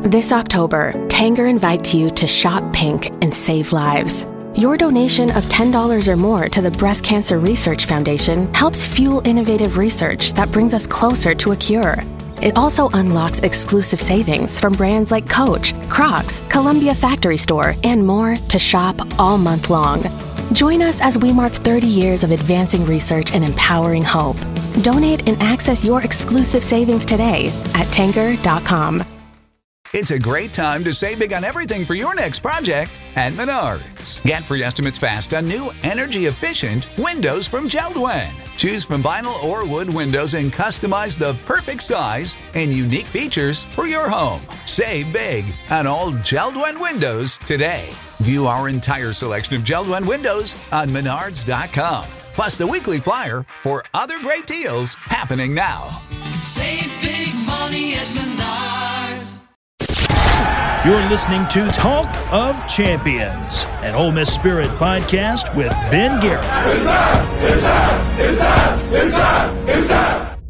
This October, Tanger invites you to shop pink and save lives. Your donation of $10 or more to the Breast Cancer Research Foundation helps fuel innovative research that brings us closer to a cure. It also unlocks exclusive savings from brands like Coach, Crocs, Columbia Factory Store, and more to shop all month long. Join us as we mark 30 years of advancing research and empowering hope. Donate and access your exclusive savings today at Tanger.com. It's a great time to save big on everything for your next project at Menards. Get free estimates fast on new energy-efficient windows from JELD-WEN. Choose from vinyl or wood windows and customize the perfect size and unique features for your home. Save big on all JELD-WEN windows today. View our entire selection of JELD-WEN windows on Menards.com. Plus the weekly flyer for other great deals happening now. Save big money at Menards. You're listening to Talk of Champions, an Ole Miss Spirit podcast with Ben Garrett. It's time! It's time! It's time! It's time! It's time!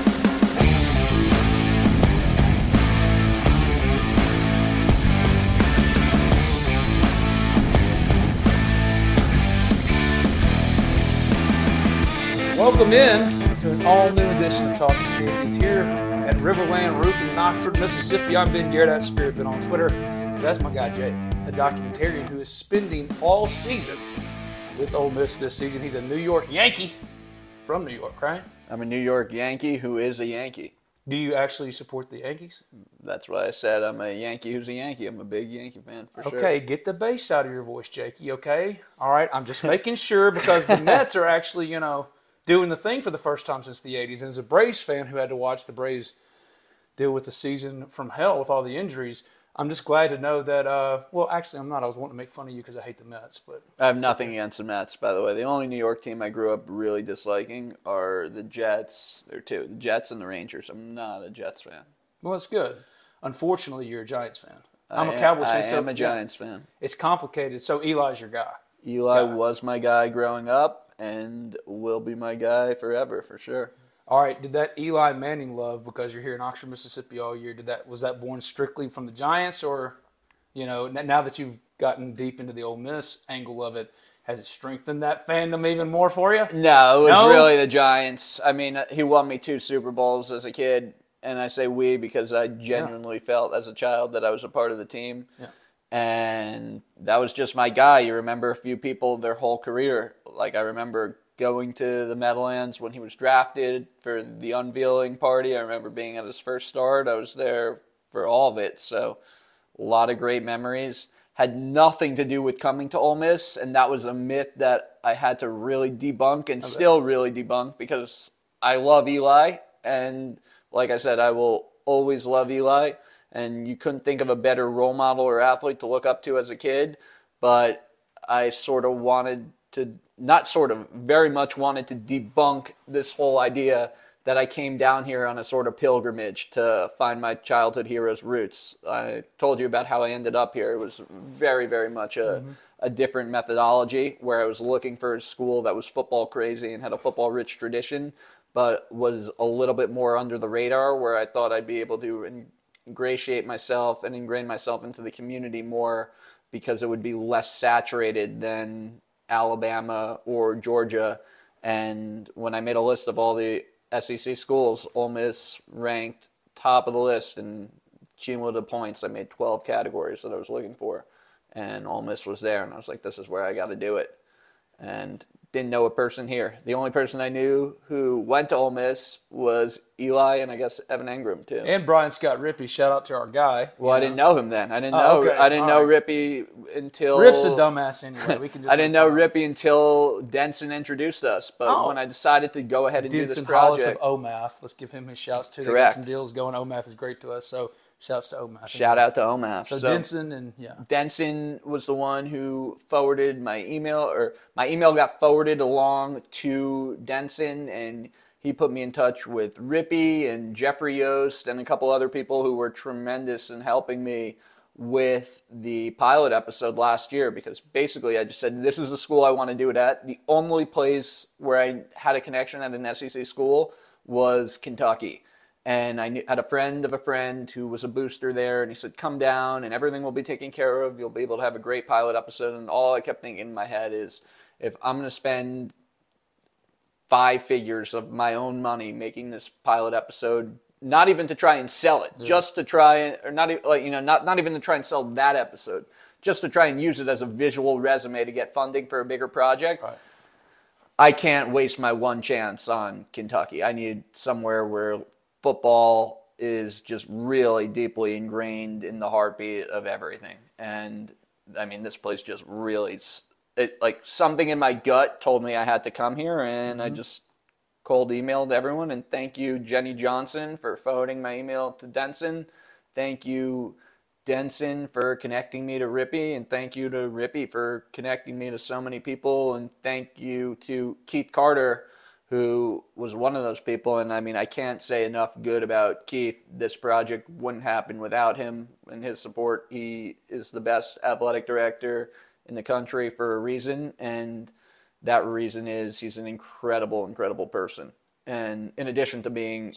Welcome in to an all-new edition of Talk of Champions here at Riverland Roofing in Oxford, Mississippi. I'm Ben Garrett, that's Spirit Ben on Twitter. That's my guy Jake, a documentarian who is spending all season with Ole Miss this season. He's a New York Yankee from New York, right? I'm a New York Yankee who is a Yankee. Do you actually support the Yankees? That's what I said. I'm a Yankee who's a Yankee. I'm a big Yankee fan for sure. Okay, get the bass out of your voice, Jakey, okay? All right, I'm just making sure because the Mets are actually, doing the thing for the first time since the 80s. And as a Braves fan who had to watch the Braves deal with the season from hell with all the injuries, I'm just glad to know that, actually I'm not. I was wanting to make fun of you because I hate the Mets. But I have nothing against the Mets, by the way. The only New York team I grew up really disliking are the Jets. There are two, the Jets and the Rangers. I'm not a Jets fan. Well, that's good. Unfortunately, you're a Giants fan. I'm a Cowboys fan. I am a Giants fan. It's complicated. So Eli's your guy. Eli was my guy growing up and will be my guy forever, for sure. All right, did that Eli Manning love, because you're here in Oxford, Mississippi all year, was that born strictly from the Giants, or, now that you've gotten deep into the Ole Miss angle of it, has it strengthened that fandom even more for you? No, it was really the Giants. I mean, he won me 2 Super Bowls as a kid, and I say we because I genuinely felt as a child that I was a part of the team. Yeah. And that was just my guy. You remember a few people their whole career. Like I remember going to the Meadowlands when he was drafted for the unveiling party. I remember being at his first start. I was there for all of it. So a lot of great memories. Had nothing to do with coming to Ole Miss, and that was a myth that I had to really debunk and still really debunk because I love Eli. And like I said, I will always love Eli. And you couldn't think of a better role model or athlete to look up to as a kid. But I very much wanted to debunk this whole idea that I came down here on a sort of pilgrimage to find my childhood hero's roots. I told you about how I ended up here. It was very, very much a different methodology where I was looking for a school that was football crazy and had a football-rich tradition, but was a little bit more under the radar, where I thought I'd be able to ingratiate myself and ingrain myself into the community more because it would be less saturated than Alabama or Georgia. And when I made a list of all the SEC schools, Ole Miss ranked top of the list in cumulative points. I made 12 categories that I was looking for, and Ole Miss was there, and I was like, this is where I got to do it. And didn't know a person here. The only person I knew who went to Ole Miss was Eli and I guess Evan Engram too. And Brian Scott Rippey. Shout out to our guy. Well, I didn't know him then. I didn't know Rippey until Rip's a dumbass anyway. We can just I didn't know Rippey until Denson introduced us. But when I decided to go ahead and do this project, Hollis of OMAF. Let's give him his shouts too. Correct. They got some deals going. OMAF is great to us. So shouts to OMAF. Shout out to OMAF. So Denson Denson was the one who forwarded my email, or my email got forwarded along to Denson, and he put me in touch with Rippey and Jeffrey Yost and a couple other people who were tremendous in helping me with the pilot episode last year, because basically I just said, this is the school I want to do it at. The only place where I had a connection at an SEC school was Kentucky. And I had a friend of a friend who was a booster there, and he said, come down and everything will be taken care of. You'll be able to have a great pilot episode. And all I kept thinking in my head is, if I'm going to spend 5 figures of my own money making this pilot episode, not even to try and sell it, just to try, or not even to try and sell that episode, just to try and use it as a visual resume to get funding for a bigger project. Right. I can't waste my one chance on Kentucky. I need somewhere where football is just really deeply ingrained in the heartbeat of everything. And I mean, this place just really, like something in my gut told me I had to come here, and I just cold emailed everyone. And thank you, Jenny Johnson, for forwarding my email to Denson. Thank you, Denson, for connecting me to Rippy, and thank you to Rippy for connecting me to so many people, and thank you to Keith Carter, who was one of those people. And I mean, I can't say enough good about Keith. This project wouldn't happen without him and his support. He is the best athletic director in the country for a reason, and that reason is he's an incredible, incredible person. And in addition to being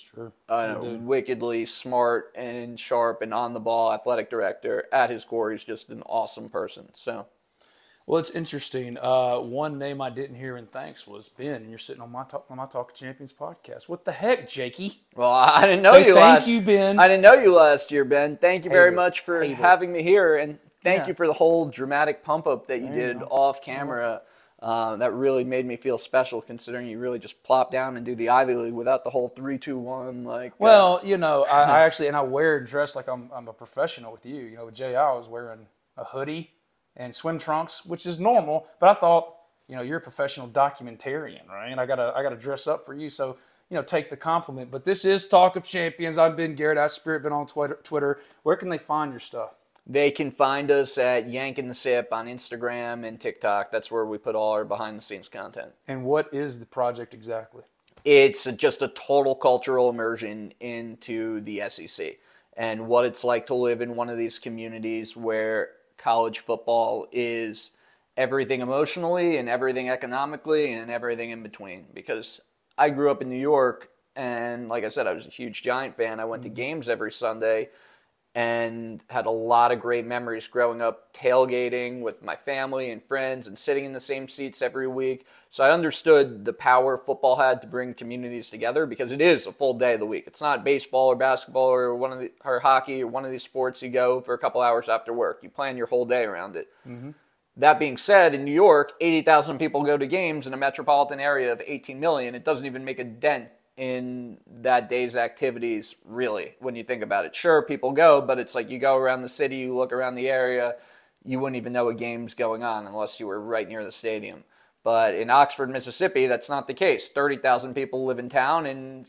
a wickedly smart and sharp and on-the-ball athletic director, at his core, he's just an awesome person. So, well, it's interesting. One name I didn't hear in thanks was Ben, and you're sitting on my Talk of Champions podcast. What the heck, Jakey? Well, I didn't know you last. Thank you, Ben. I didn't know you last year, Ben. Thank you very much for having me here, and thank you for the whole dramatic pump-up that you did off camera. That really made me feel special, considering you really just plop down and do the Ivy League without the whole 3-2-1. Well, I actually, and I wear and dress like I'm a professional with you. With JI, I was wearing a hoodie and swim trunks, which is normal. But I thought, you're a professional documentarian, right? And I gotta dress up for you. So, take the compliment. But this is Talk of Champions. I've been Garrett Spirit, been on Twitter. Where can they find your stuff? They can find us at Yankin' the Sip on Instagram and TikTok. That's where we put all our behind-the-scenes content. And what is the project exactly? It's just a total cultural immersion into the SEC and what it's like to live in one of these communities where college football is everything emotionally and everything economically and everything in between. Because I grew up in New York, and like I said, I was a huge Giant fan. I went to games every Sunday and had a lot of great memories growing up tailgating with my family and friends and sitting in the same seats every week. So I understood the power football had to bring communities together, because it is a full day of the week. It's not baseball or basketball or hockey or one of these sports you go for a couple hours after work. You plan your whole day around it. Mm-hmm. That being said, in New York, 80,000 people go to games in a metropolitan area of 18 million. It doesn't even make a dent in that day's activities, really, when you think about it. Sure, people go, but it's like you go around the city, you look around the area, you wouldn't even know a game's going on unless you were right near the stadium. But in Oxford, Mississippi, that's not the case. 30,000 people live in town, and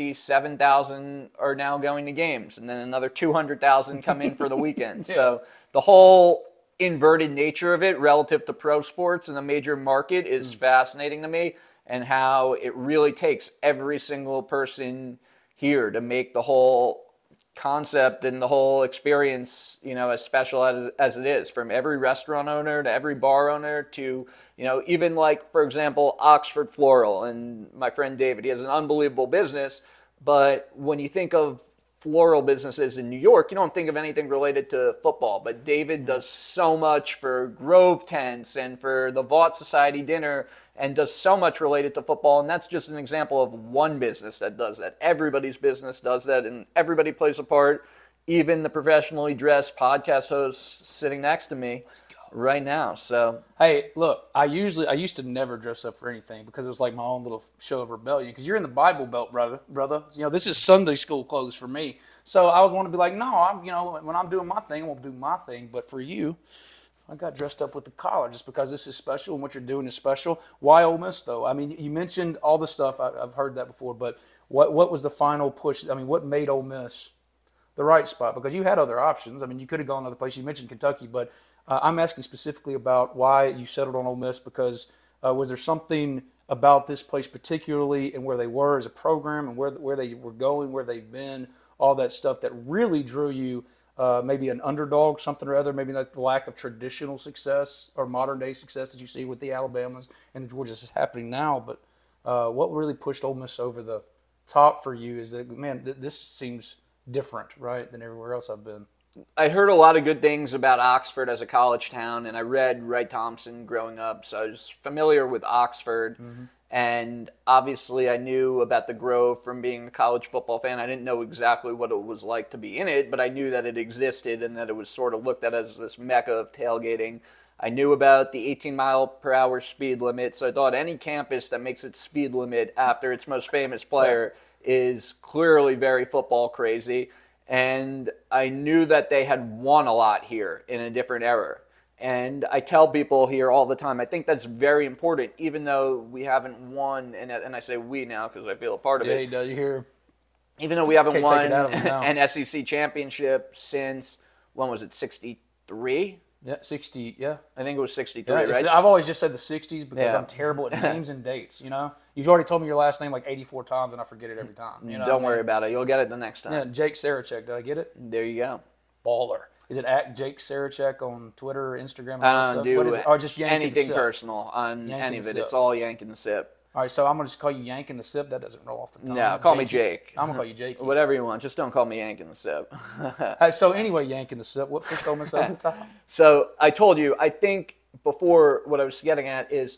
67,000 are now going to games, and then another 200,000 come in for the weekend. Yeah. So the whole inverted nature of it relative to pro sports in a major market is fascinating to me, and how it really takes every single person here to make the whole concept and the whole experience, as special as it is, from every restaurant owner to every bar owner to, even like, for example, Oxford Floral, and my friend David, he has an unbelievable business, but when you think of floral businesses in New York, you don't think of anything related to football, but David does so much for Grove Tents and for the Vaught Society dinner, and does so much related to football. And that's just an example of one business that does that. Everybody's business does that, and everybody plays a part, even the professionally dressed podcast host sitting next to me right now. So, hey, look, I used to never dress up for anything, because it was like my own little show of rebellion, because you're in the Bible Belt, brother. This is Sunday school clothes for me. So I was wanting to be like, no, when I'm doing my thing, I won't do my thing. But for you, I got dressed up with the collar just because this is special and what you're doing is special. Why Ole Miss, though? I mean, you mentioned all the stuff. I've heard that before. But what was the final push? I mean, what made Ole Miss the right spot? Because you had other options. I mean, you could have gone another place. You mentioned Kentucky. But I'm asking specifically about why you settled on Ole Miss, because was there something about this place particularly, and where they were as a program, and where they were going, where they've been, all that stuff that really drew you? Maybe an underdog, something or other, maybe like the lack of traditional success or modern day success that you see with the Alabamas and the Georgias is happening now. But what really pushed Ole Miss over the top for you is that, man, this seems different, right, than everywhere else I've been. I heard a lot of good things about Oxford as a college town, and I read Wright Thompson growing up, so I was familiar with Oxford. And obviously I knew about the Grove from being a college football fan. I didn't know exactly what it was like to be in it, but I knew that it existed and that it was sort of looked at as this mecca of tailgating. I knew about the 18-mile-per-hour speed limit, so I thought any campus that makes its speed limit after its most famous player is clearly very football crazy. And I knew that they had won a lot here in a different era. And I tell people here all the time, I think that's very important, even though we haven't won, and I say we now because I feel a part of it. Yeah, he does. You hear? Even though we haven't Can't take won it out of him now. an SEC championship since, when was it, 63? Yeah, 60, yeah. I think it was 63, Yeah, right? I've always just said the 60s because Yeah. I'm terrible at names and dates, you know? You've already told me your last name like 84 times and I forget it every time. You know Don't what I worry mean? about it. You'll get it the next time. Yeah, Jake Sarachek, did I get it? There you go. Baller. Is it at Jake Sarachek on Twitter, Instagram, all I that don't stuff? do What is it? Or just Yank and anything Sip? personal on Yank any and of it. Sip. It's all yank and the sip. All right, so I'm going to just call you Yank and the Sip. That doesn't roll off the tongue. No, call me Jake. I'm going to call you Jake. Whatever you want. Just don't call me Yank and the sip. So anyway, Yank and the Sip. What fish Ole Miss at the top? So I told you, I think before what I was getting at is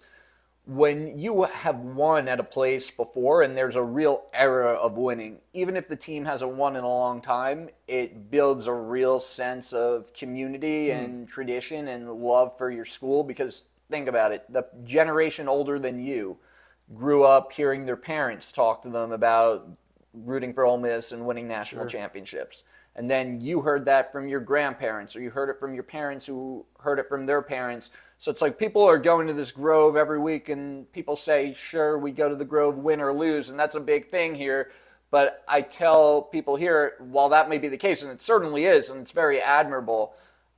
when you have won at a place before and there's a real era of winning, even if the team hasn't won in a long time, it builds a real sense of community and tradition and love for your school. Because think about it, the generation older than you grew up hearing their parents talk to them about rooting for Ole Miss and winning national championships. And then you heard that from your grandparents, or you heard it from your parents who heard it from their parents. So it's like people are going to this Grove every week and people say, sure, we go to the Grove, win or lose, and that's a big thing here. But I tell people here, while that may be the case, and it certainly is, and it's very admirable,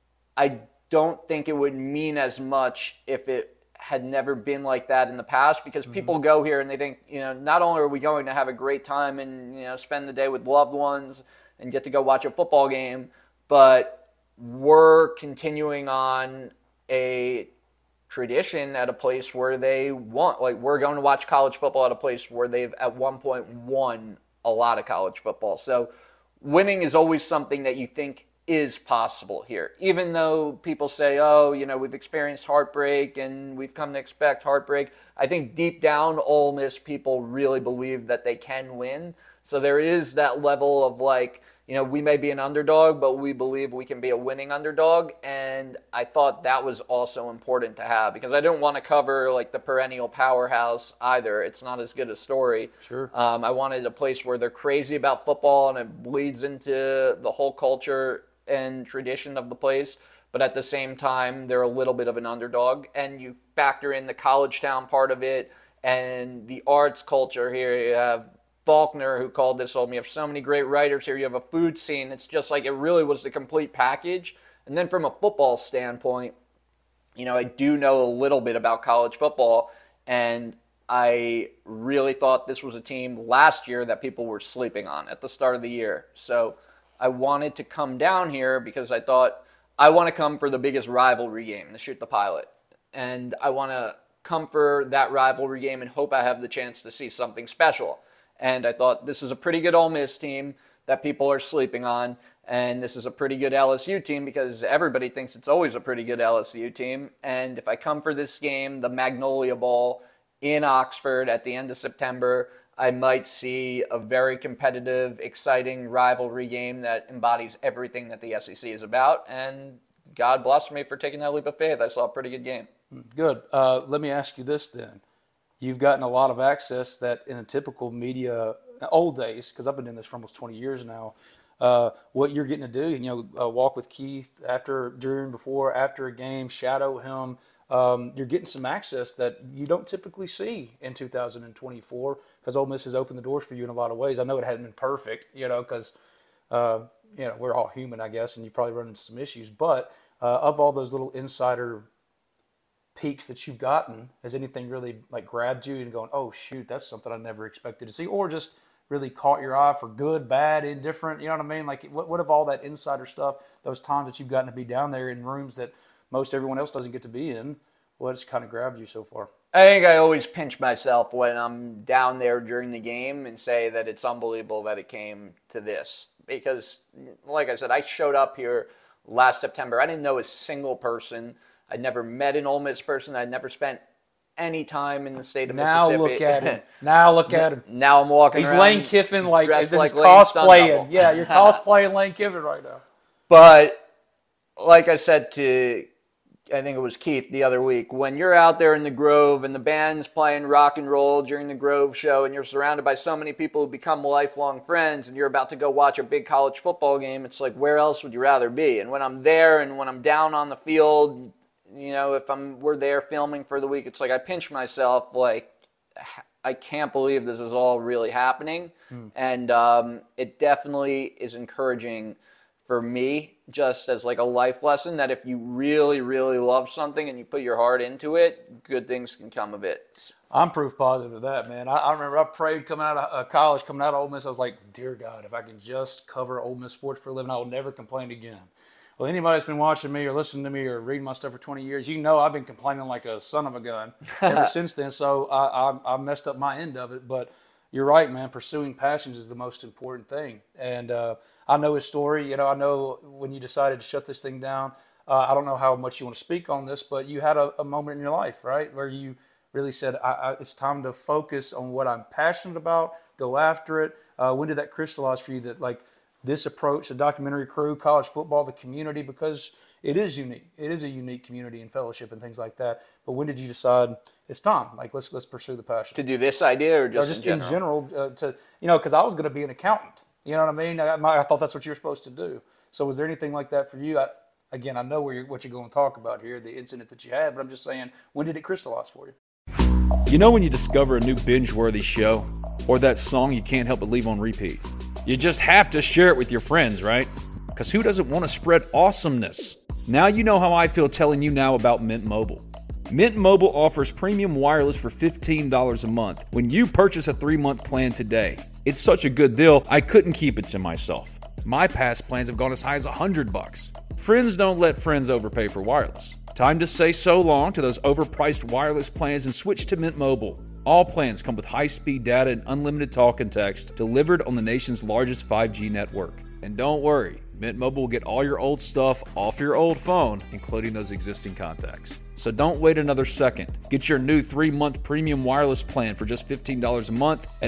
I don't think it would mean as much if it had never been like that in the past, because people go here and they think, not only are we going to have a great time and, spend the day with loved ones and get to go watch a football game, but we're continuing on a tradition at a place where they want, like, we're going to watch college football at a place where they've at one point won a lot of college football. So winning is always something that you think is possible here, even though people say, we've experienced heartbreak and we've come to expect heartbreak. I think deep down, Ole Miss people really believe that they can win. So there is that level of we may be an underdog, but we believe we can be a winning underdog. And I thought that was also important to have, because I didn't want to cover the perennial powerhouse either. It's not as good a story. Sure. I wanted a place where they're crazy about football and it bleeds into the whole culture and tradition of the place, but at the same time they're a little bit of an underdog, and you factor in the college town part of it and the arts culture here. You have Faulkner, who called this home. You have so many great writers here. You have a food scene. It's just it really was the complete package. And then from a football standpoint, I do know a little bit about college football, and I really thought this was a team last year that people were sleeping on at the start of the year. So I wanted to come down here because I thought I want to come for the biggest rivalry game, the Shoot the Pilot. And I want to come for that rivalry game and hope I have the chance to see something special. And I thought this is a pretty good Ole Miss team that people are sleeping on. And this is a pretty good LSU team because everybody thinks it's always a pretty good LSU team. And if I come for this game, the Magnolia Bowl in Oxford at the end of September, I might see a very competitive, exciting rivalry game that embodies everything that the SEC is about. And God bless me for taking that leap of faith. I saw a pretty good game. Good. Let me ask you this then. You've gotten a lot of access that in a typical media, old days, because I've been doing this for almost 20 years now, what you're getting to do, walk with Keith during, before, after a game, shadow him. You're getting some access that you don't typically see in 2024 because Ole Miss has opened the doors for you in a lot of ways. I know it hasn't been perfect, because, we're all human, I guess, and you probably run into some issues. But of all those little insider peaks that you've gotten, has anything really grabbed you and going, oh, shoot, that's something I never expected to see, or just really caught your eye for good, bad, indifferent? You know what I mean? What of all that insider stuff, those times that you've gotten to be down there in rooms that most everyone else doesn't get to be in, what's kind of grabbed you so far? I think I always pinch myself when I'm down there during the game and say that it's unbelievable that it came to this. Because, like I said, I showed up here last September. I didn't know a single person. I'd never met an Ole Miss person. I'd never spent any time in the state of Now Mississippi. look at him. Now look at him. Now I'm walking He's around. Lane Kiffin, like, dressed this is like Lane cosplaying. Stundouble. Yeah, you're cosplaying Lane Kiffin right now. But like I said to, I think it was Keith the other week, when you're out there in the Grove and the band's playing rock and roll during the Grove show and you're surrounded by so many people who become lifelong friends and you're about to go watch a big college football game, it's like, where else would you rather be? And when I'm there and when I'm down on the field, you know, if we're there filming for the week, it's like I pinch myself, like, I can't believe this is all really happening. And it definitely is encouraging for me, just as like a life lesson, that if you really, really love something and you put your heart into it, good things can come of it. I'm proof positive of that, man. I remember I prayed coming out of college, coming out of Ole Miss. I was like, dear God, if I can just cover Ole Miss sports for a living, I will never complain again. Well, anybody that's been watching me or listening to me or reading my stuff for 20 years, you know I've been complaining like a son of a gun ever since then. So I messed up my end of it. But you're right, man. Pursuing passions is the most important thing. And I know his story. You know, I know when you decided to shut this thing down, I don't know how much you want to speak on this, but you had a moment in your life, right, where you really said, it's time to focus on what I'm passionate about, go after it. When did that crystallize for you that, like, this approach, the documentary crew, college football, the community, because it is unique. It is a unique community and fellowship and things like that. But when did you decide it's time? Like, let's pursue the passion. To do this idea or just in general? Because I was going to be an accountant. You know what I mean? I thought that's what you were supposed to do. So was there anything like that for you? Again, I know what you're going to talk about here, the incident that you had, but I'm just saying, when did it crystallize for you? You know when you discover a new binge-worthy show or that song you can't help but leave on repeat? You just have to share it with your friends, right? Because who doesn't want to spread awesomeness? Now you know how I feel telling you now about Mint Mobile. Mint Mobile offers premium wireless for $15 a month when you purchase a 3-month plan today. It's such a good deal, I couldn't keep it to myself. My past plans have gone as high as $100. Friends don't let friends overpay for wireless. Time to say so long to those overpriced wireless plans and switch to Mint Mobile. All plans come with high-speed data and unlimited talk and text delivered on the nation's largest 5G network. And don't worry, Mint Mobile will get all your old stuff off your old phone, including those existing contacts. So don't wait another second. Get your new 3-month premium wireless plan for just $15 a month at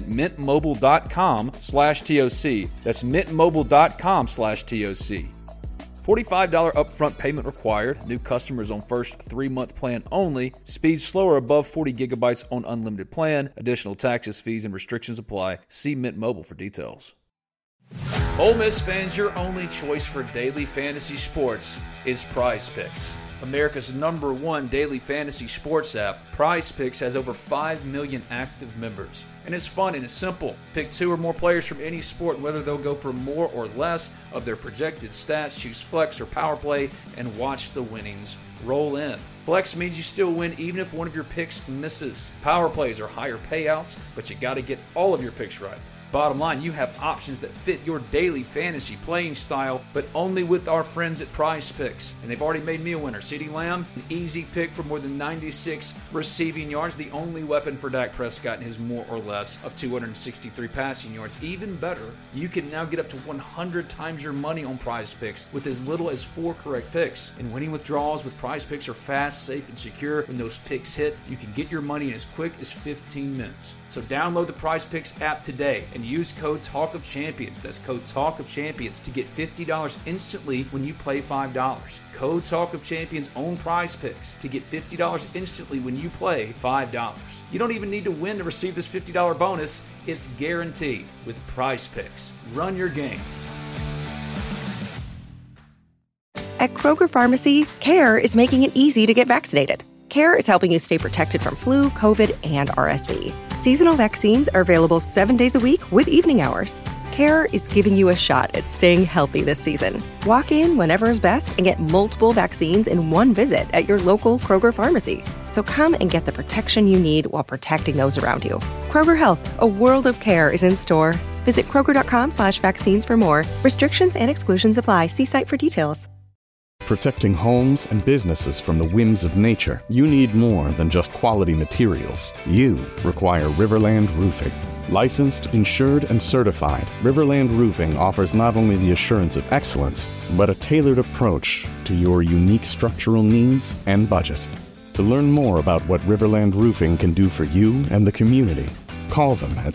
mintmobile.com/TOC. That's mintmobile.com/TOC. $45 upfront payment required. New customers on first 3-month plan only. Speed slower above 40 gigabytes on unlimited plan. Additional taxes, fees, and restrictions apply. See Mint Mobile for details. Ole Miss fans, your only choice for daily fantasy sports is Prize Picks. America's #1 daily fantasy sports app, Prize Picks has over 5 million active members. And it's fun and it's simple. Pick 2 or more players from any sport, whether they'll go for more or less of their projected stats, choose flex or power play, and watch the winnings roll in. Flex means you still win even if one of your picks misses. Power plays are higher payouts, but you got to get all of your picks right. Bottom line, you have options that fit your daily fantasy playing style, but only with our friends at Prize Picks. And they've already made me a winner. CeeDee Lamb, an easy pick for more than 96 receiving yards, the only weapon for Dak Prescott and his more or less of 263 passing yards. Even better, you can now get up to 100 times your money on Prize Picks with as little as 4 correct picks. And winning withdrawals with Prize Picks are fast, safe, and secure. When those picks hit, you can get your money in as quick as 15 minutes. So download the Prize Picks app today and use code Talk of Champions. That's code Talk of Champions to get $50 instantly when you play $5. Code Talk of Champions on Prize Picks to get $50 instantly when you play $5. You don't even need to win to receive this $50 bonus. It's guaranteed with Prize Picks. Run your game. At Kroger Pharmacy, CARE is making it easy to get vaccinated. CARE is helping you stay protected from flu, COVID, and RSV. Seasonal vaccines are available 7 days a week with evening hours. CARE is giving you a shot at staying healthy this season. Walk in whenever is best and get multiple vaccines in one visit at your local Kroger Pharmacy. So come and get the protection you need while protecting those around you. Kroger Health, a world of care is in store. Visit Kroger.com/vaccines for more. Restrictions and exclusions apply. See site for details. Protecting homes and businesses from the whims of nature, you need more than just quality materials. You require Riverland Roofing. Licensed, insured, and certified, Riverland Roofing offers not only the assurance of excellence, but a tailored approach to your unique structural needs and budget. To learn more about what Riverland Roofing can do for you and the community, call them at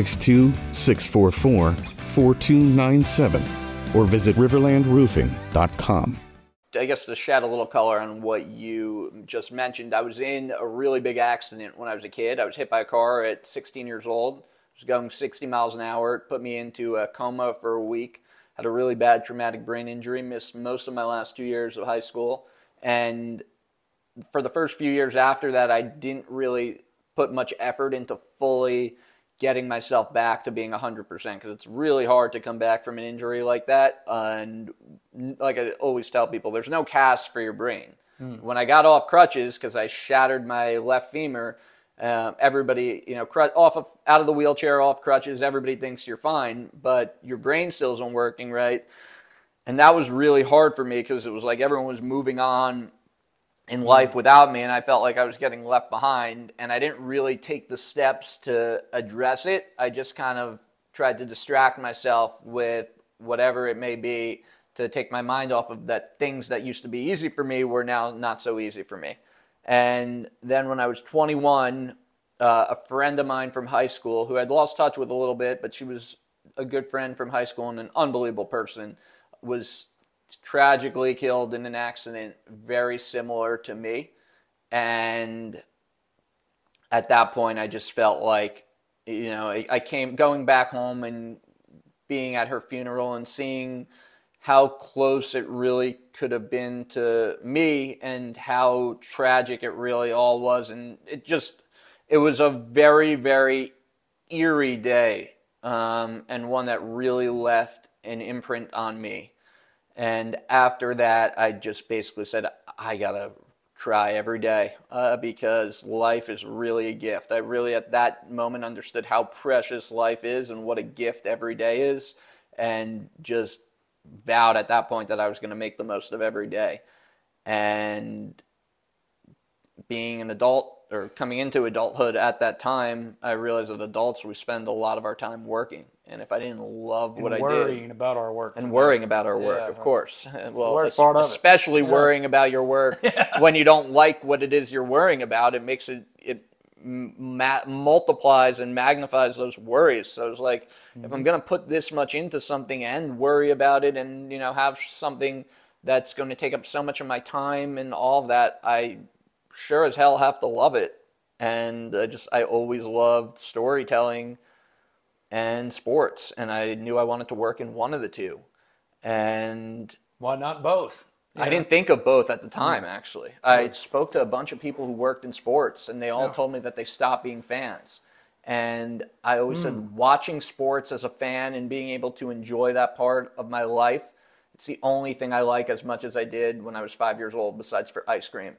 662-644-4297 or visit riverlandroofing.com. I guess to shed a little color on what you just mentioned, I was in a really big accident when I was a kid. I was hit by a car at 16 years old. I was going 60 miles an hour. It put me into a coma for a week. Had a really bad traumatic brain injury. Missed most of my last 2 years of high school. And for the first few years after that, I didn't really put much effort into fully getting myself back to being 100% because it's really hard to come back from an injury like that. And like I always tell people, there's no cast for your brain. When I got off crutches because I shattered my left femur, everybody, out of the wheelchair, off crutches, everybody thinks you're fine, but your brain still isn't working right. And that was really hard for me because it was like everyone was moving on in life without me, and I felt like I was getting left behind, and I didn't really take the steps to address it. I just kind of tried to distract myself with whatever it may be to take my mind off of that things that used to be easy for me were now not so easy for me. And then when I was 21, a friend of mine from high school, who I'd lost touch with a little bit, but she was a good friend from high school and an unbelievable person, was tragically killed in an accident very similar to me. And at that point, I just felt like, going back home and being at her funeral and seeing how close it really could have been to me and how tragic it really all was. And it was a very, very eerie day, and one that really left an imprint on me. And after that, I just basically said, I gotta try every day because life is really a gift. I really, at that moment, understood how precious life is and what a gift every day is, and just vowed at that point that I was going to make the most of every day. And being an adult, or coming into adulthood at that time, I realized that adults, we spend a lot of our time working. And if I didn't love what I did, worrying about our work, of course. Well, worst part of it. Especially worrying about your work when you don't like what it is you're worrying about, it makes it multiplies and magnifies those worries. So it's like, if I'm going to put this much into something and worry about it, and have something that's going to take up so much of my time and all of that, I sure as hell have to love it. And I always loved storytelling and sports, and I knew I wanted to work in one of the two. And why not both? I didn't think of both at the time, actually. I spoke to a bunch of people who worked in sports, and they all told me that they stopped being fans. And I always said, watching sports as a fan and being able to enjoy that part of my life, it's the only thing I like as much as I did when I was 5 years old, besides for ice cream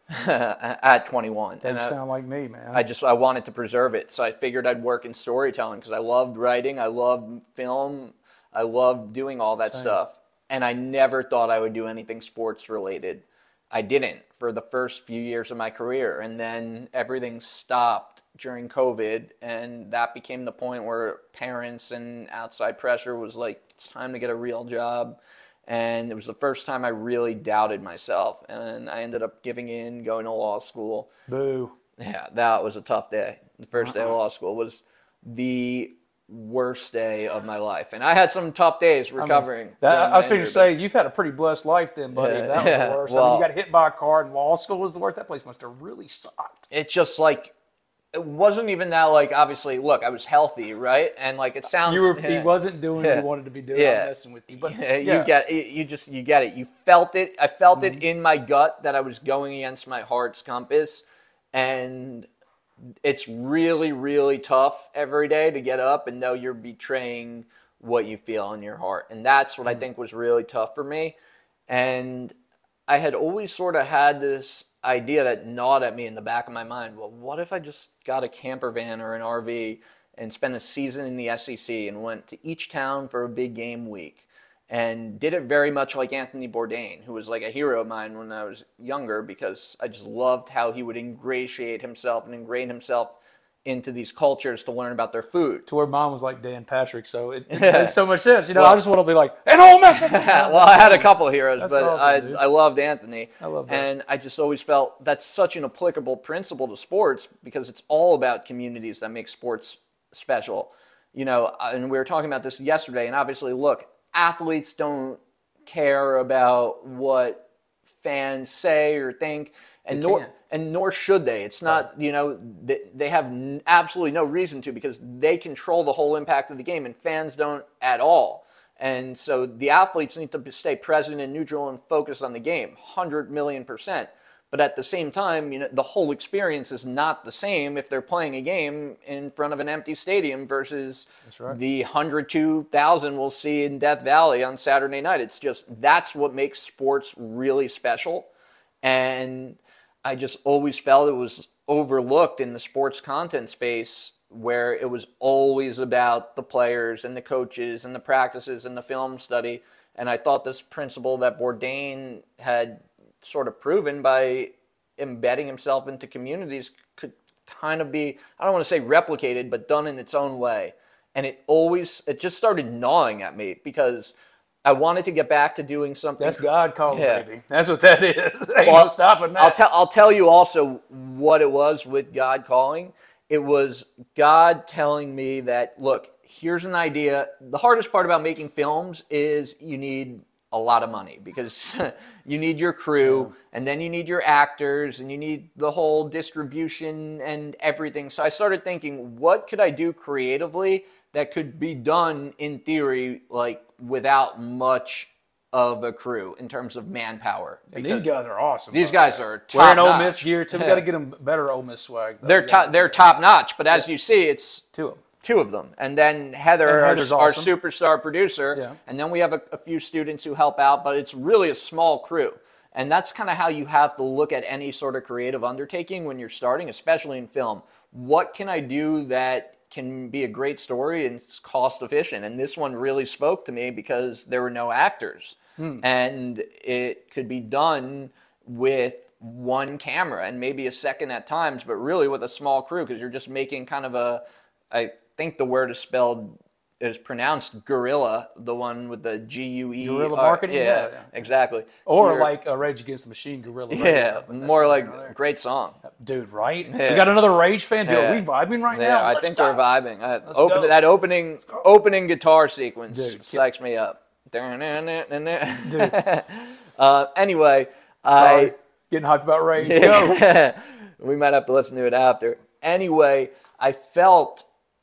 at 21. That sound like me, man. I wanted to preserve it, so I figured I'd work in storytelling because I loved writing, I loved film, I loved doing all that stuff. And I never thought I would do anything sports related. I didn't for the first few years of my career, and then everything stopped during COVID, and that became the point where parents and outside pressure was like, it's time to get a real job. And it was the first time I really doubted myself, and I ended up giving in, going to law school. Boo. Yeah, that was a tough day. The first day of law school was the worst day of my life, and I had some tough days recovering. I was figuring to say, you've had a pretty blessed life then, buddy. If that was the worst. Well, you got hit by a car and law school was the worst. That place must have really sucked. It's just like, it wasn't even that, like, obviously, look, I was healthy, right? And like, it sounds, he wasn't doing what he wanted to be doing. I'm messing with you, but you get it. You get it. You felt it. I felt it in my gut that I was going against my heart's compass, and it's really, really tough every day to get up and know you're betraying what you feel in your heart. And that's what I think was really tough for me. And I had always sort of had this idea that gnawed at me in the back of my mind. Well, what if I just got a camper van or an RV and spent a season in the SEC and went to each town for a big game week and did it very much like Anthony Bourdain, who was like a hero of mine when I was younger, because I just loved how he would ingratiate himself and ingrain himself into these cultures to learn about their food. To where mine was like Dan Patrick, so it makes so much sense. You know, I just want to be like, and Ole Miss. Well, I had a couple heroes, That's but awesome, I loved Anthony. I love that. And I just always felt that's such an applicable principle to sports, because it's all about communities that make sports special. You know, and we were talking about this yesterday, and obviously, look, athletes don't care about what fans say or think, and nor should they. It's not, you know, they have absolutely no reason to, because they control the whole impact of the game, and fans don't at all. And so the athletes need to stay present and neutral and focus on the game, 100,000,000%. But at the same time, you know, the whole experience is not the same if they're playing a game in front of an empty stadium versus the 102,000 we'll see in Death Valley on Saturday night. It's just, that's what makes sports really special. And I just always felt it was overlooked in the sports content space, where it was always about the players and the coaches and the practices and the film study. And I thought this principle that Bourdain had sort of proven by embedding himself into communities could kind of be, I don't want to say replicated, but done in its own way. And it just started gnawing at me, because I wanted to get back to doing something. That's God calling, baby. That's what that is. Ain't Well, no stopping that. I'll tell you also what it was with God calling. It was God telling me that, look, here's an idea. The hardest part about making films is you need a lot of money, because you need your crew, and then you need your actors, and you need the whole distribution and everything. So I started thinking, what could I do creatively that could be done in theory, like without much of a crew in terms of manpower? And these guys are awesome. These guys are top wearing Ole notch. Miss gear too. We got to get them better Ole Miss swag. Though. They're top notch, but as you see, it's two of them. Two of them. And then Heather, Heather's our awesome. superstar producer. Yeah. And then we have a few students who help out, but it's really a small crew. And that's kind of how you have to look at any sort of creative undertaking when you're starting, especially in film. What can I do that can be a great story and it's cost efficient? And this one really spoke to me because there were no actors. And it could be done with one camera and maybe a second at times, but really with a small crew, because you're just making kind of I think the word is pronounced guerrilla, the one with the G-U-E. Guerrilla marketing? Yeah, exactly. Or like Rage Against the Machine, Guerrilla Radio. Yeah, more like great song. Dude, right? Yeah. We got another Rage fan? Dude, Yeah. are we vibing right Yeah, now? I Let's think go. we're vibing. go. That opening guitar sequence Dude, psychs me up. Dude. Anyway, Sorry. Getting hyped about Rage. Go. we might have to listen to it after. Anyway, I felt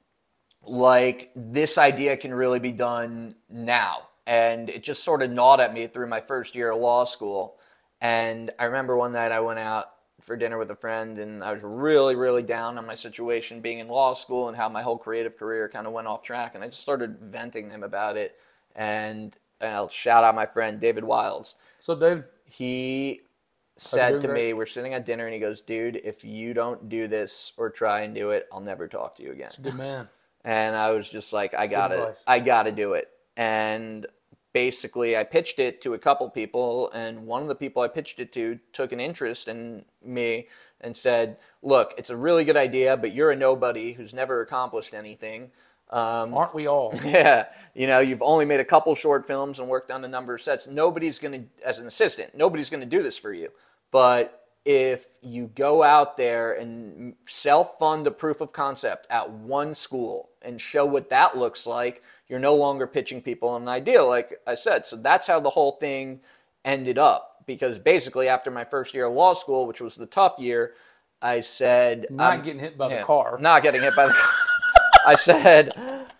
like this idea can really be done now. And it just sort of gnawed at me through my first year of law school. And I remember one night I went out for dinner with a friend, and I was really, really down on my situation being in law school and how my whole creative career kind of went off track. And I just started venting to him about it. And I'll shout out my friend, David Wilds. So, David? He said to me, we're sitting at dinner, and he goes, dude, if you don't do this or try and do it, I'll never talk to you again. That's a good man. And I was just like, I got to do it. And basically I pitched it to a couple people, and one of the people I pitched it to took an interest in me and said, look, it's a really good idea, but you're a nobody who's never accomplished anything. Aren't we all? Yeah. You know, you've only made a couple short films and worked on a number of sets. Nobody's going to, as an assistant, nobody's going to do this for you. But if you go out there and self-fund a proof of concept at one school and show what that looks like, you're no longer pitching people an idea, like I said. So that's how the whole thing ended up. Because basically after my first year of law school, which was the tough year, I said... Not getting hit by the car. Not getting hit by the car. I said...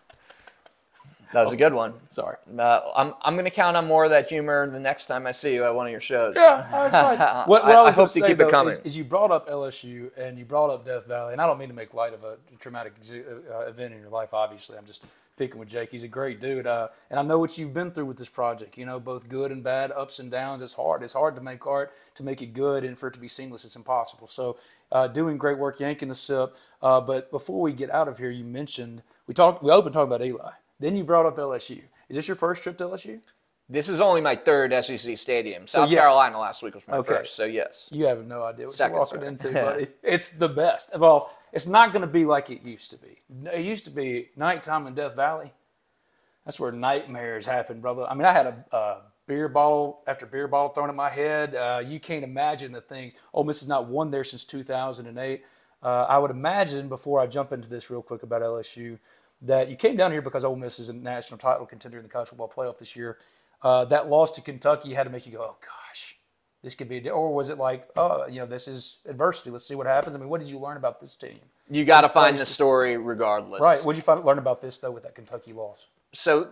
That was a good one. Sorry. I'm going to count on more of that humor the next time I see you at one of your shows. Yeah, that's fine. What I was hope to keep it coming. Is you brought up LSU and you brought up Death Valley, and I don't mean to make light of a traumatic event in your life, obviously. I'm just picking with Jake. He's a great dude. And I know what you've been through with this project, you know, both good and bad, ups and downs. It's hard. It's hard to make art, to make it good, and for it to be seamless, it's impossible. So doing great work, yanking the sip. But before we get out of here, you mentioned, we opened talking about Eli. Then you brought up LSU. Is this your first trip to LSU? This is only my third SEC stadium. So, South yes. Carolina last week was my first, so yes. You have no idea what Second, you're walking sorry. into, buddy. It's the best. Well, it's not going to be like it used to be. It used to be nighttime in Death Valley. That's where nightmares happen, brother. I mean, I had a beer bottle after beer bottle thrown at my head. You can't imagine the things. Ole Miss has not won there since 2008. I would imagine, before I jump into this real quick about LSU, that you came down here because Ole Miss is a national title contender in the college football playoff this year. That loss to Kentucky had to make you go, oh gosh, this could be, or was it like, oh, this is adversity. Let's see what happens. I mean, what did you learn about this team? You got to find the story regardless. Right. What did you learn about this, though, with that Kentucky loss? So,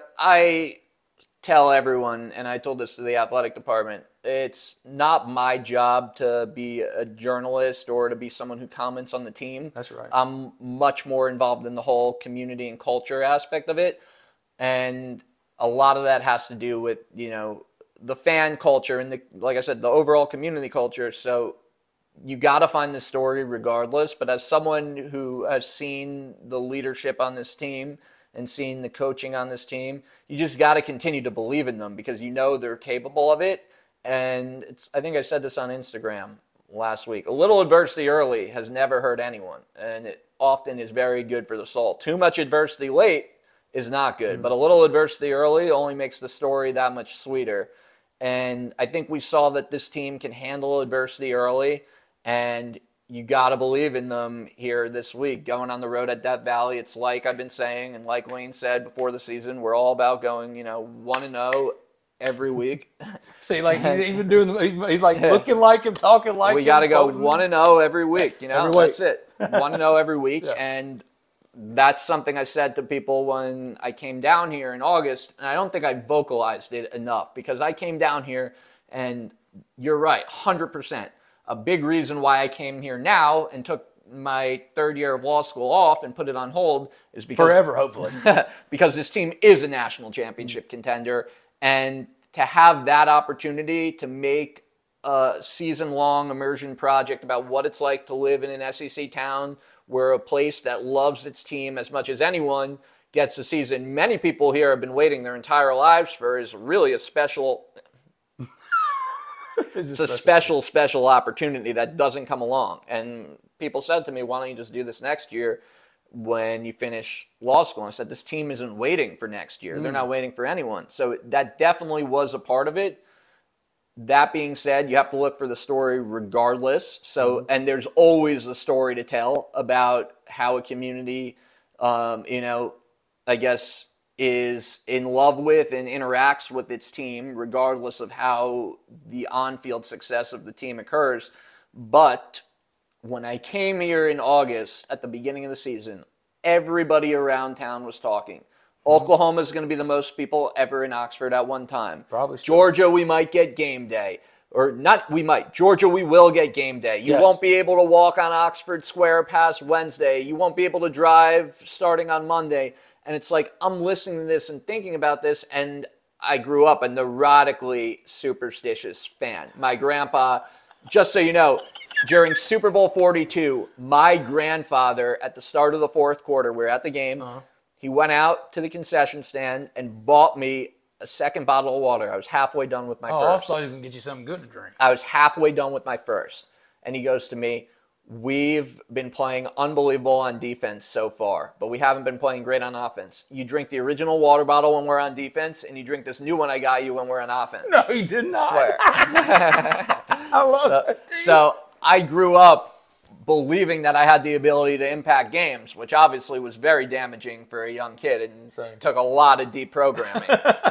I tell everyone, and I told this to the athletic department, it's not my job to be a journalist or to be someone who comments on the team. That's right. I'm much more involved in the whole community and culture aspect of it. And a lot of that has to do with, the fan culture and, like I said, the overall community culture. So you got to find the story regardless. But as someone who has seen the leadership on this team and seen the coaching on this team, you just got to continue to believe in them because they're capable of it. And I think I said this on Instagram last week. A little adversity early has never hurt anyone, and it often is very good for the soul. Too much adversity late is not good, but a little adversity early only makes the story that much sweeter. And I think we saw that this team can handle adversity early, and you got to believe in them here this week. Going on the road at Death Valley, it's like I've been saying, and like Lane said before the season, we're all about going, 1-0 every week. See, like he's even doing, he's like looking like him, talking like him. We got to go 1-0 every week, Every week. That's it. 1-0 every week, Yeah. and that's something I said to people when I came down here in August, and I don't think I vocalized it enough because I came down here, and you're right, 100%. A big reason why I came here now and took my third year of law school off and put it on hold is because forever, hopefully, because this team is a national championship contender, and to have that opportunity to make a season-long immersion project about what it's like to live in an SEC town where a place that loves its team as much as anyone gets a season many people here have been waiting their entire lives for is really a special it's a special opportunity that doesn't come along. And people said to me, why don't you just do this next year when you finish law school? And I said, this team isn't waiting for next year. They're not waiting for anyone. So that definitely was a part of it. That being said, you have to look for the story regardless. So, and there's always a story to tell about how a community, I guess, is in love with and interacts with its team, regardless of how the on-field success of the team occurs. But when I came here in August at the beginning of the season, everybody around town was talking. Oklahoma is going to be the most people ever in Oxford at one time. Probably. Georgia, we might get game day. Or not, we might. Georgia, we will get game day. You won't be able to walk on Oxford Square past Wednesday. You won't be able to drive starting on Monday. And it's like, I'm listening to this and thinking about this, and I grew up a neurotically superstitious fan. My grandpa, just so you know, during Super Bowl 42, my grandfather, at the start of the fourth quarter, we were at the game, he went out to the concession stand and bought me a second bottle of water. I was halfway done with my first. I thought he was going to get you something good to drink. I was halfway done with my first. And he goes to me, we've been playing unbelievable on defense so far, but we haven't been playing great on offense. You drink the original water bottle when we're on defense, and you drink this new one I got you when we're on offense. No, he did not. Swear. I love it. So I grew up believing that I had the ability to impact games, which obviously was very damaging for a young kid and took a lot of deprogramming.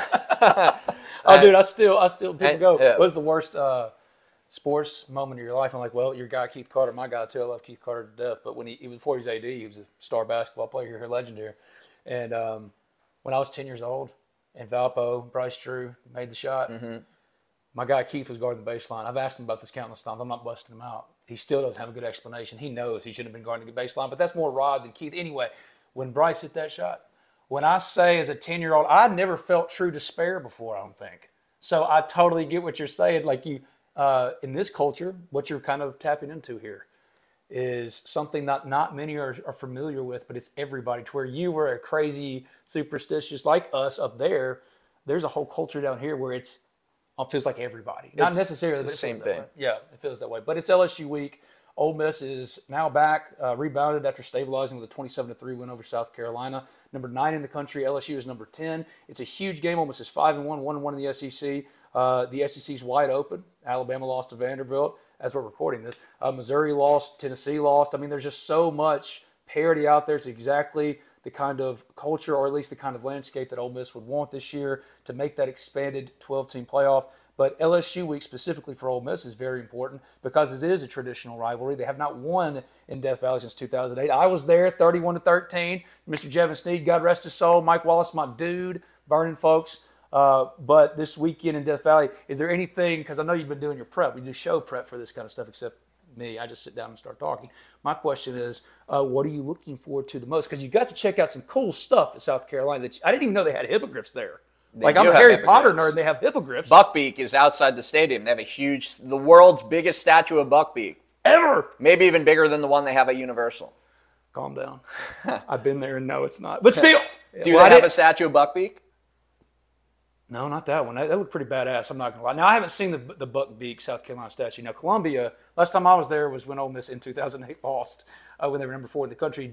Dude, I still people go, what's the worst sports moment of your life? I'm like, well, your guy Keith Carter, my guy too. I love Keith Carter to death. But when before he was AD, he was a star basketball player here, legendary. And when I was 10 years old, and Valpo, Bryce Drew made the shot, my guy Keith was guarding the baseline. I've asked him about this countless times. I'm not busting him out. He still doesn't have a good explanation. He knows he shouldn't have been guarding the baseline, but that's more Rod than Keith. Anyway, when Bryce hit that shot, when I say as a 10-year-old, I never felt true despair before, I don't think. So I totally get what you're saying. Like you, in this culture, what you're kind of tapping into here is something that not many are familiar with, but it's everybody. To where you were a crazy superstitious like us up there, there's a whole culture down here where it feels like everybody. Not necessarily, but it same feels thing. that way. Yeah, it feels that way. But it's LSU week. Ole Miss is now back, rebounded after stabilizing with a 27-3 win over South Carolina. Number 9 in the country. LSU is number 10. It's a huge game. Ole Miss is 5-1, 1-1 in the SEC. The SEC's wide open. Alabama lost to Vanderbilt as we're recording this. Missouri lost. Tennessee lost. I mean, there's just so much parity out there. It's exactly the kind of culture, or at least the kind of landscape that Ole Miss would want this year to make that expanded 12-team playoff. But LSU week specifically for Ole Miss is very important because it is a traditional rivalry. They have not won in Death Valley since 2008. I was there, 31-13. Mr. Jevin Sneed, God rest his soul. Mike Wallace, my dude, burning folks. But this weekend in Death Valley, is there anything, because I know you've been doing your prep, we do show prep for this kind of stuff, except me, I just sit down and start talking. My question is, what are you looking forward to the most? Because you got to check out some cool stuff at South Carolina. I didn't even know they had hippogriffs there. Like, I'm a Harry Potter nerd, and they have hippogriffs. Buckbeak is outside the stadium. They have the world's biggest statue of Buckbeak. Ever! Maybe even bigger than the one they have at Universal. Calm down. I've been there and know it's not. But still. Do they have a statue of Buckbeak? No, not that one. That looked pretty badass. I'm not going to lie. Now, I haven't seen the Buckbeak South Carolina statue. Now, Columbia, last time I was there was when Ole Miss in 2008 lost when they were number 4 in the country.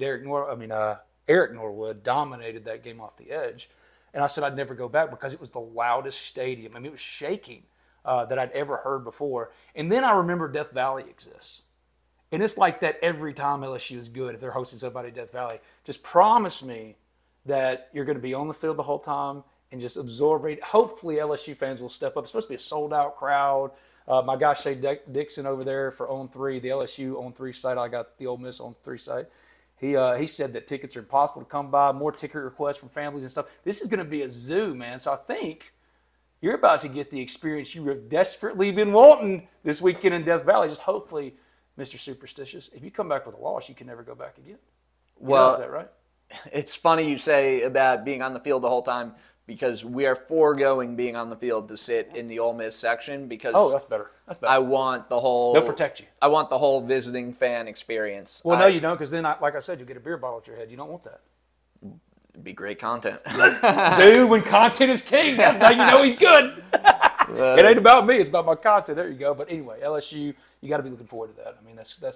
Eric Norwood dominated that game off the edge. And I said I'd never go back because it was the loudest stadium. I mean, it was shaking that I'd ever heard before. And then I remember Death Valley exists. And it's like that every time LSU is good, if they're hosting somebody at Death Valley. Just promise me that you're going to be on the field the whole time and just absorb it. Hopefully LSU fans will step up. It's supposed to be a sold-out crowd. My guy Shay Dixon over there for On 3, the LSU On 3 site. I got the Ole Miss On 3 site. He said that tickets are impossible to come by, more ticket requests from families and stuff. This is going to be a zoo, man. So I think you're about to get the experience you have desperately been wanting this weekend in Death Valley. Just hopefully, Mr. Superstitious, if you come back with a loss, you can never go back again. Is that right? It's funny you say about being on the field the whole time because we are foregoing being on the field to sit in the Ole Miss section because that's better. I want the whole. They'll protect you. I want the whole visiting fan experience. Well, no, you don't, because then, like I said, you get a beer bottle at your head. You don't want that. It'd be great content. Dude, when content is king, that's how you know he's good. It ain't about me. It's about my content. There you go. But anyway, LSU, you got to be looking forward to that. I mean,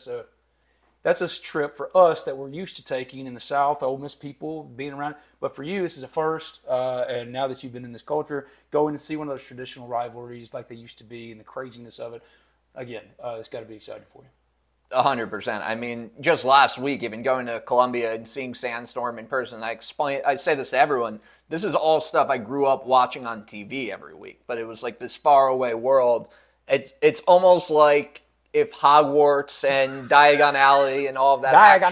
that's a trip for us that we're used to taking in the South, Ole Miss people being around. But for you, this is a first. And now that you've been in this culture, going to see one of those traditional rivalries like they used to be and the craziness of it, again, it's got to be exciting for you. 100%. I mean, just last week, even going to Columbia and seeing Sandstorm in person, I say this to everyone, this is all stuff I grew up watching on TV every week. But it was like this faraway world. It's almost like if Hogwarts and Diagon Alley and all of that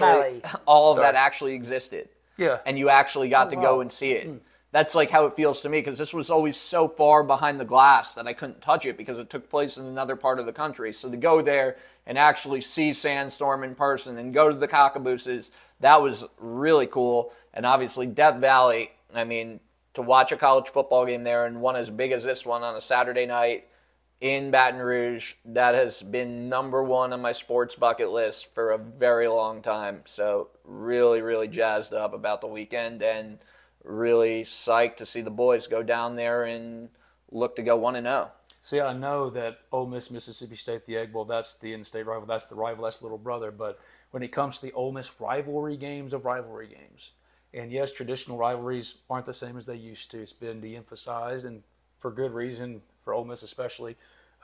that actually existed. Yeah. And you actually got to go and see it. That's like how it feels to me because this was always so far behind the glass that I couldn't touch it because it took place in another part of the country. So to go there and actually see Sandstorm in person and go to the Cockabooses, that was really cool. And obviously Death Valley, I mean, to watch a college football game there and one as big as this one on a Saturday night in Baton Rouge, that has been number one on my sports bucket list for a very long time. So really, really jazzed up about the weekend and really psyched to see the boys go down there and look to go 1-0. See, I know that Ole Miss, Mississippi State, the Egg Bowl, that's the in-state rival, that's the rival, that's the little brother. But when it comes to the Ole Miss rivalry games of rivalry games, and yes, traditional rivalries aren't the same as they used to. It's been de-emphasized, and for good reason, for Ole Miss especially.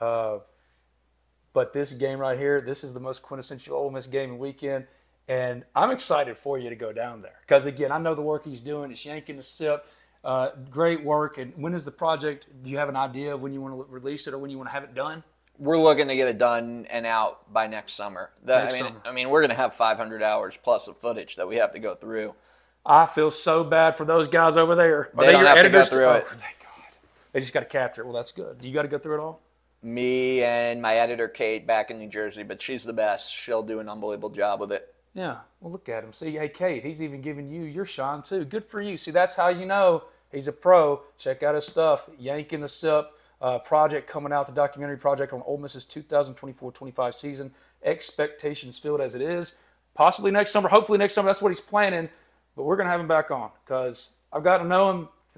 But this game right here, this is the most quintessential Ole Miss game and weekend. And I'm excited for you to go down there. Because, again, I know the work he's doing. It's yanking the sip. Great work. And when is the project? Do you have an idea of when you want to release it or when you want to have it done? We're looking to get it done and out by next summer. I mean, we're going to have 500 hours plus of footage that we have to go through. I feel so bad for those guys over there. They don't have to go through it. Oh, thank God. They just got to capture it. Well, that's good. You got to go through it all? Me and my editor, Kate, back in New Jersey. But she's the best. She'll do an unbelievable job with it. Yeah, well, look at him. See, hey, Kate, he's even giving you your shine, too. Good for you. See, that's how you know he's a pro. Check out his stuff. Yanking the Sip project coming out, the documentary project on Ole Miss's 2024-25 season. Expectations filled as it is. Possibly next summer, hopefully next summer. That's what he's planning. But we're going to have him back on because I've got to know him.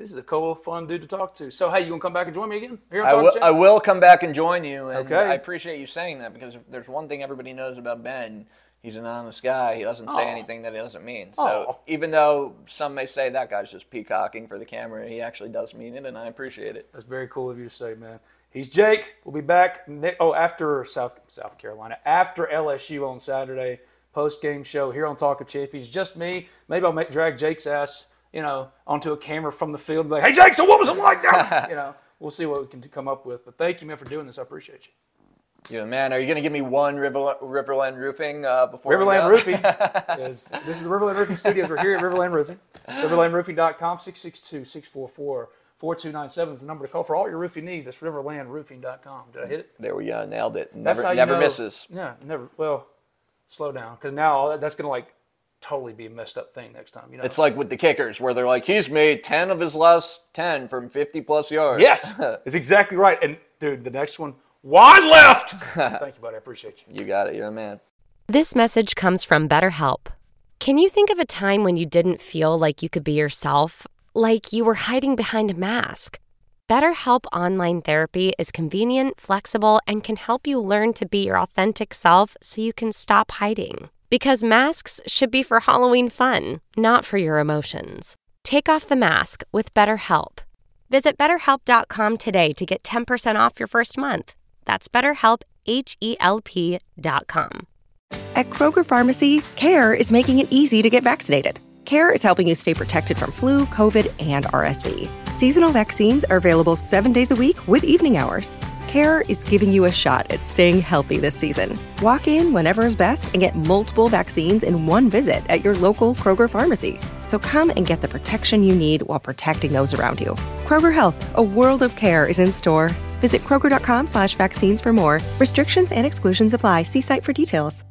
This is a cool, fun dude to talk to. So, hey, you want to come back and join me again? Here on I Talk Champ? will come back and join you. And Okay. I appreciate you saying that because if there's one thing everybody knows about Ben. He's an honest guy. He doesn't say anything that he doesn't mean. So even though some may say that guy's just peacocking for the camera, he actually does mean it, and I appreciate it. That's very cool of you to say, man. He's Jake. We'll be back after South Carolina, after LSU on Saturday, post-game show here on Talk of Champions. Just me. Maybe I'll drag Jake's ass, onto a camera from the field and be like, hey, Jake, so what was it like down? We'll see what we can come up with. But thank you, man, for doing this. I appreciate you. Yeah, man, are you going to give me one Riverland Roofing before Riverland Roofing. This is the Riverland Roofing Studios. We're here at Riverland Roofing. RiverlandRoofing.com, 662-644-4297 is the number to call for all your roofing needs. That's RiverlandRoofing.com. Did I hit it? There we go. Nailed it. That's how you never know, misses. Yeah, never. Well, slow down, because now that's going to totally be a messed up thing next time. It's like with the kickers where they're like, he's made 10 of his last 10 from 50-plus yards. Yes, it's exactly right. And, dude, the next one, wide left. Thank you, buddy. I appreciate you. You got it. You're a man. This message comes from BetterHelp. Can you think of a time when you didn't feel like you could be yourself? Like you were hiding behind a mask? BetterHelp Online Therapy is convenient, flexible, and can help you learn to be your authentic self so you can stop hiding. Because masks should be for Halloween fun, not for your emotions. Take off the mask with BetterHelp. Visit BetterHelp.com today to get 10% off your first month. That's BetterHelp, HELP.com. At Kroger Pharmacy, CARE is making it easy to get vaccinated. CARE is helping you stay protected from flu, COVID, and RSV. Seasonal vaccines are available 7 days a week with evening hours. CARE is giving you a shot at staying healthy this season. Walk in whenever is best and get multiple vaccines in one visit at your local Kroger Pharmacy. So come and get the protection you need while protecting those around you. Kroger Health, a world of care is in store. Visit Kroger.com/vaccines for more. Restrictions and exclusions apply. See site for details.